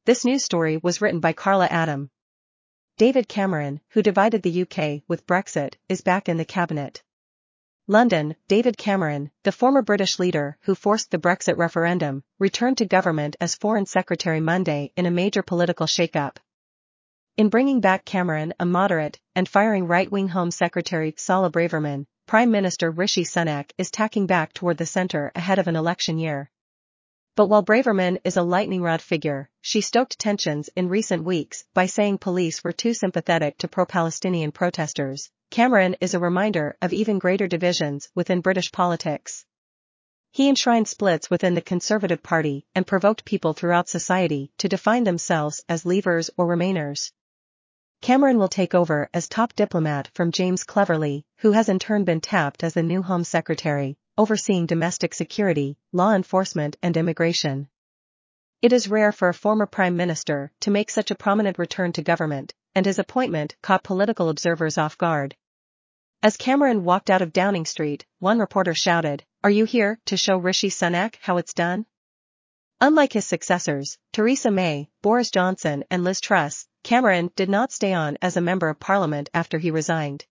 This news story was written by Carla Adam. David Cameron, who divided the UK with Brexit, is back in the cabinet. London. David Cameron, the former British leader who forced the Brexit referendum, returned to government as Foreign Secretary Monday in a major political shake-up. In bringing back Cameron, a moderate, and firing right-wing Home Secretary Suella Braverman, Prime Minister Rishi Sunak is tacking back toward the centre ahead of an election year. But while Braverman is a lightning rod figure, she stoked tensions in recent weeks by saying police were too sympathetic to pro-Palestinian protesters. Cameron is a reminder of even greater divisions within British politics. He enshrined splits within the Conservative Party and provoked people throughout society to define themselves as Leavers or Remainers. Cameron will take over as top diplomat from James Cleverly, who has in turn been tapped as the new Home Secretary, overseeing domestic security, law enforcement and immigration. It is rare for a former Prime Minister to make such a prominent return to government, and his appointment caught political observers off guard. As Cameron walked out of Downing Street, one reporter shouted, "Are you here to show Rishi Sunak how it's done?" Unlike his successors, Theresa May, Boris Johnson and Liz Truss, Cameron did not stay on as a Member of Parliament after he resigned.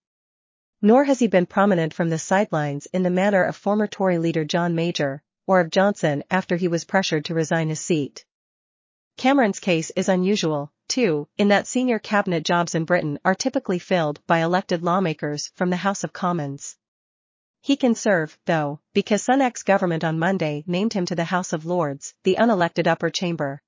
Nor has he been prominent from the sidelines in the manner of former Tory leader John Major, or of Johnson after he was pressured to resign his seat. Cameron's case is unusual, too, in that senior cabinet jobs in Britain are typically filled by elected lawmakers from the House of Commons. He can serve, though, because Sunak's government on Monday named him to the House of Lords, the unelected upper chamber.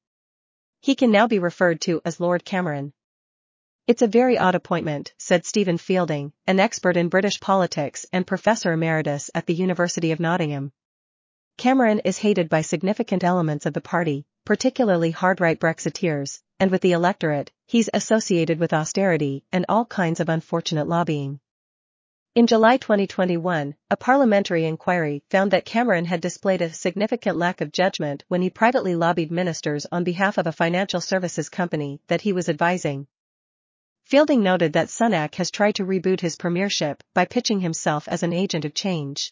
He can now be referred to as Lord Cameron. "It's a very odd appointment," said Stephen Fielding, an expert in British politics and Professor Emeritus at the University of Nottingham. Cameron is hated by significant elements of the party, particularly hard-right Brexiteers, and with the electorate, he's associated with austerity and all kinds of unfortunate lobbying. In July 2021, a parliamentary inquiry found that Cameron had displayed a significant lack of judgment when he privately lobbied ministers on behalf of a financial services company that he was advising. Fielding noted that Sunak has tried to reboot his premiership by pitching himself as an agent of change.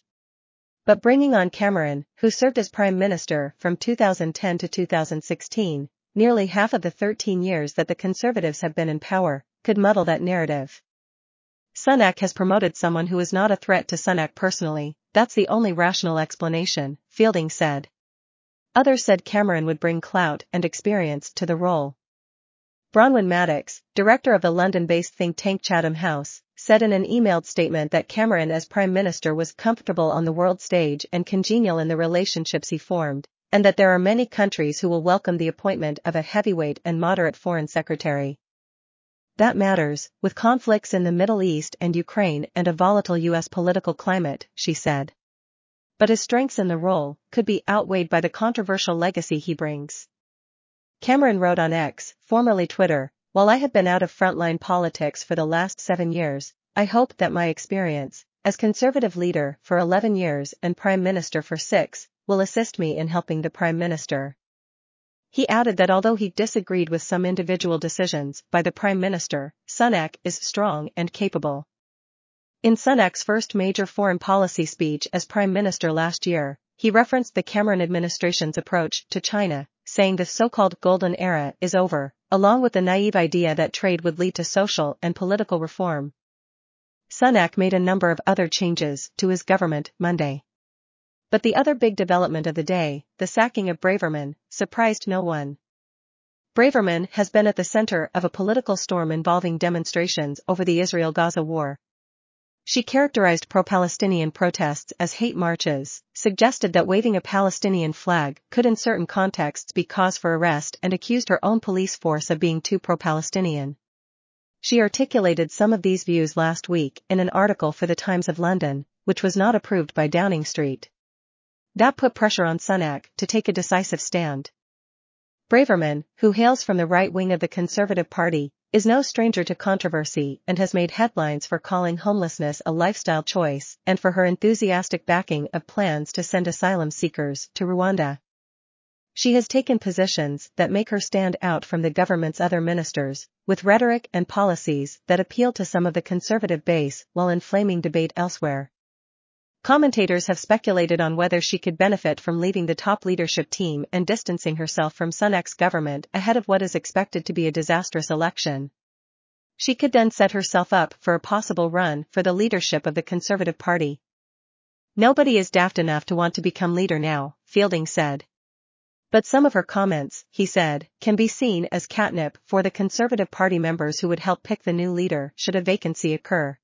But bringing on Cameron, who served as Prime Minister from 2010 to 2016, nearly half of the 13 years that the Conservatives have been in power, could muddle that narrative. "Sunak has promoted someone who is not a threat to Sunak personally, that's the only rational explanation," Fielding said. Others said Cameron would bring clout and experience to the role. Bronwyn Maddox, director of the London-based think tank Chatham House, said in an emailed statement that Cameron as Prime Minister was comfortable on the world stage and congenial in the relationships he formed, and that there are many countries who will welcome the appointment of a heavyweight and moderate foreign secretary. "That matters, with conflicts in the Middle East and Ukraine and a volatile US political climate," she said. But his strengths in the role could be outweighed by the controversial legacy he brings. Cameron wrote on X, formerly Twitter, "While I have been out of frontline politics for the last 7 years, I hope that my experience, as Conservative leader for 11 years and Prime Minister for 6, will assist me in helping the Prime Minister." He added that although he disagreed with some individual decisions by the Prime Minister, Sunak is strong and capable. In Sunak's first major foreign policy speech as Prime Minister last year, he referenced the Cameron administration's approach to China, saying the so-called golden era is over, along with the naive idea that trade would lead to social and political reform. Sunak made a number of other changes to his government Monday. But the other big development of the day, the sacking of Braverman, surprised no one. Braverman has been at the center of a political storm involving demonstrations over the Israel-Gaza war. She characterized pro-Palestinian protests as hate marches, suggested that waving a Palestinian flag could in certain contexts be cause for arrest, and accused her own police force of being too pro-Palestinian. She articulated some of these views last week in an article for the Times of London, which was not approved by Downing Street. That put pressure on Sunak to take a decisive stand. Braverman, who hails from the right wing of the Conservative Party, is no stranger to controversy and has made headlines for calling homelessness a lifestyle choice and for her enthusiastic backing of plans to send asylum seekers to Rwanda. She has taken positions that make her stand out from the government's other ministers, with rhetoric and policies that appeal to some of the Conservative base while inflaming debate elsewhere. Commentators have speculated on whether she could benefit from leaving the top leadership team and distancing herself from Sunak's government ahead of what is expected to be a disastrous election. She could then set herself up for a possible run for the leadership of the Conservative Party. Nobody is daft enough to want to become leader now, Fielding said. But some of her comments, he said, can be seen as catnip for the Conservative Party members who would help pick the new leader should a vacancy occur.